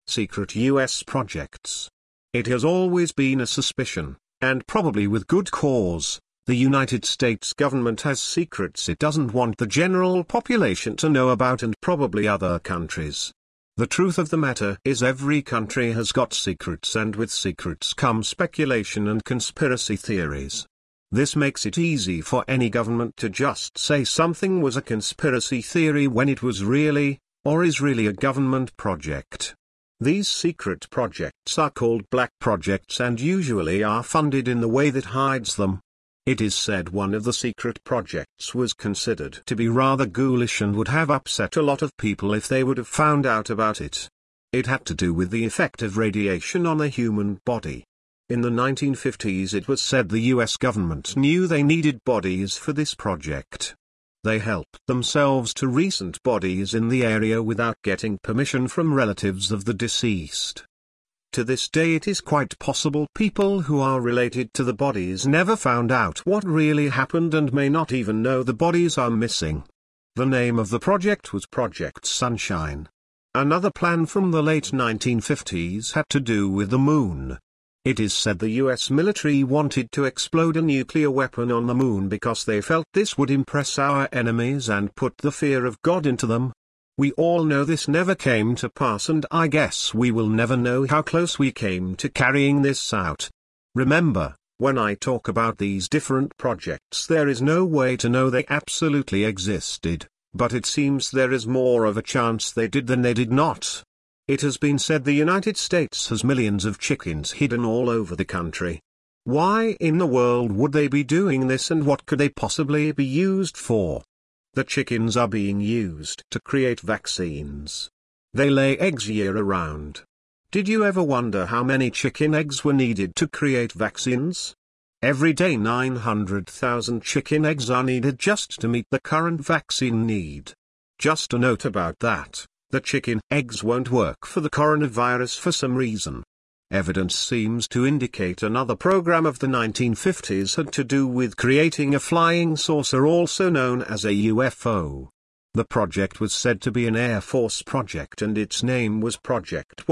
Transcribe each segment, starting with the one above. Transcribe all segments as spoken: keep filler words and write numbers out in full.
secret U S projects. It has always been a suspicion, and probably with good cause, the United States government has secrets it doesn't want the general population to know about, and probably other countries. The truth of the matter is every country has got secrets, and with secrets come speculation and conspiracy theories. This makes it easy for any government to just say something was a conspiracy theory when it was really, or is really a government project. These secret projects are called black projects and usually are funded in the way that hides them. It is said one of the secret projects was considered to be rather ghoulish and would have upset a lot of people if they would have found out about it. It had to do with the effect of radiation on the human body. In the nineteen fifties it was said the U S government knew they needed bodies for this project. They helped themselves to recent bodies in the area without getting permission from relatives of the deceased. To this day it is quite possible people who are related to the bodies never found out what really happened and may not even know the bodies are missing. The name of the project was Project Sunshine. Another plan from the late nineteen fifties had to do with the moon. It is said the U S military wanted to explode a nuclear weapon on the moon because they felt this would impress our enemies and put the fear of God into them. We all know this never came to pass, and I guess we will never know how close we came to carrying this out. Remember, when I talk about these different projects, there is no way to know they absolutely existed, but it seems there is more of a chance they did than they did not. It has been said the United States has millions of chickens hidden all over the country. Why in the world would they be doing this, and what could they possibly be used for? The chickens are being used to create vaccines. They lay eggs year-round. Did you ever wonder how many chicken eggs were needed to create vaccines? Every day nine hundred thousand chicken eggs are needed just to meet the current vaccine need. Just a note about that, the chicken eggs won't work for the coronavirus for some reason. Evidence seems to indicate another program of the nineteen fifties had to do with creating a flying saucer, also known as a U F O. The project was said to be an Air Force project and its name was Project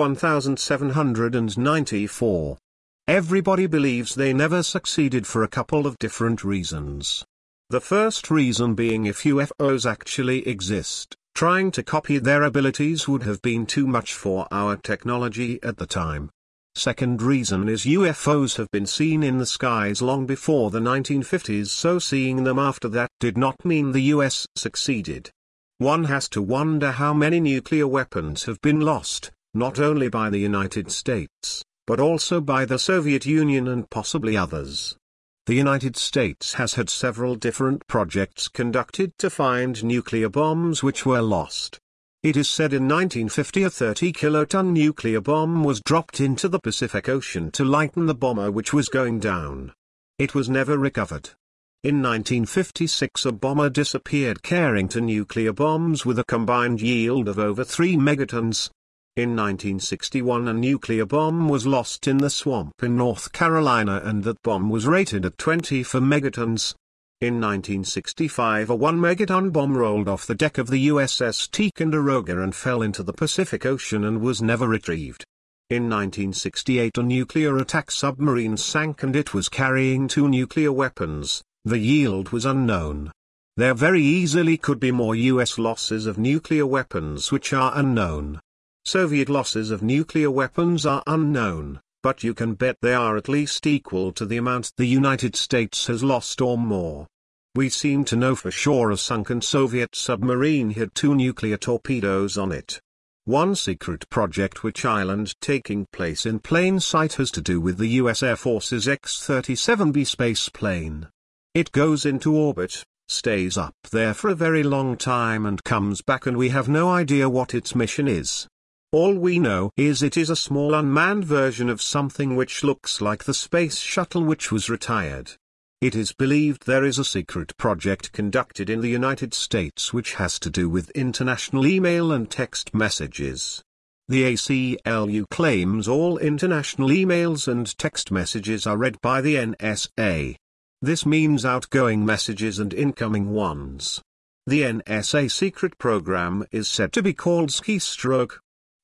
seventeen ninety-four. Everybody believes they never succeeded for a couple of different reasons. The first reason being, if U F Os actually exist, trying to copy their abilities would have been too much for our technology at the time. Second reason is U F Os have been seen in the skies long before the nineteen fifties, so seeing them after that did not mean the U S succeeded. One has to wonder how many nuclear weapons have been lost, not only by the United States, but also by the Soviet Union and possibly others. The United States has had several different projects conducted to find nuclear bombs which were lost. It is said in nineteen fifty a thirty kiloton nuclear bomb was dropped into the Pacific Ocean to lighten the bomber which was going down. It was never recovered. In nineteen fifty-six a bomber disappeared carrying two nuclear bombs with a combined yield of over three megatons. In nineteen sixty-one a nuclear bomb was lost in the swamp in North Carolina and that bomb was rated at twenty-four megatons. In nineteen sixty-five a one megaton bomb rolled off the deck of the U S S Ticonderoga and fell into the Pacific Ocean and was never retrieved. In nineteen sixty-eight a nuclear attack submarine sank and it was carrying two nuclear weapons. The yield was unknown. There very easily could be more U S losses of nuclear weapons which are unknown. Soviet losses of nuclear weapons are unknown, but you can bet they are at least equal to the amount the United States has lost or more. We seem to know for sure a sunken Soviet submarine had two nuclear torpedoes on it. One secret project which island taking place in plain sight has to do with the U S Air Force's X thirty-seven B space plane. It goes into orbit, stays up there for a very long time and comes back, and we have no idea what its mission is. All we know is it is a small unmanned version of something which looks like the space shuttle which was retired. It is believed there is a secret project conducted in the United States which has to do with international email and text messages. The A C L U claims all international emails and text messages are read by the N S A. This means outgoing messages and incoming ones. The N S A secret program is said to be called Keystroke.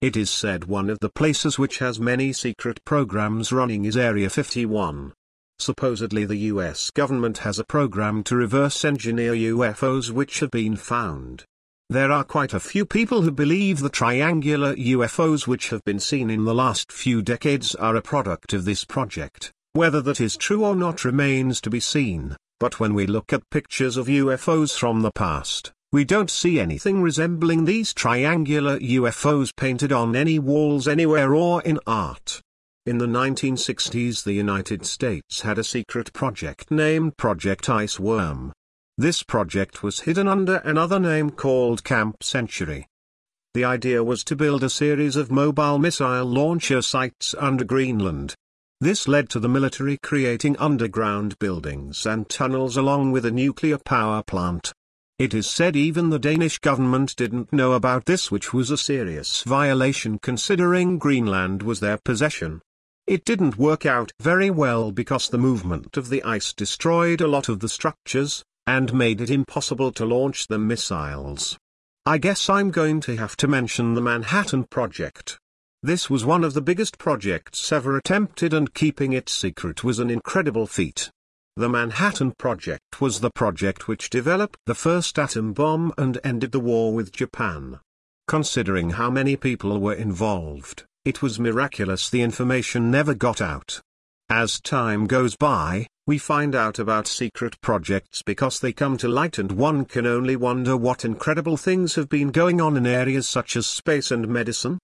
It is said one of the places which has many secret programs running is Area fifty-one. Supposedly the U S government has a program to reverse engineer U F Os which have been found. There are quite a few people who believe the triangular U F Os which have been seen in the last few decades are a product of this project. Whether that is true or not remains to be seen, but when we look at pictures of U F Os from the past, we don't see anything resembling these triangular U F Os painted on any walls anywhere or in art. In the nineteen sixties the United States had a secret project named Project Iceworm. This project was hidden under another name called Camp Century. The idea was to build a series of mobile missile launcher sites under Greenland. This led to the military creating underground buildings and tunnels along with a nuclear power plant. It is said even the Danish government didn't know about this, which was a serious violation considering Greenland was their possession. It didn't work out very well because the movement of the ice destroyed a lot of the structures, and made it impossible to launch the missiles. I guess I'm going to have to mention the Manhattan Project. This was one of the biggest projects ever attempted, and keeping it secret was an incredible feat. The Manhattan Project was the project which developed the first atom bomb and ended the war with Japan. Considering how many people were involved, it was miraculous the information never got out. As time goes by, we find out about secret projects because they come to light, and one can only wonder what incredible things have been going on in areas such as space and medicine.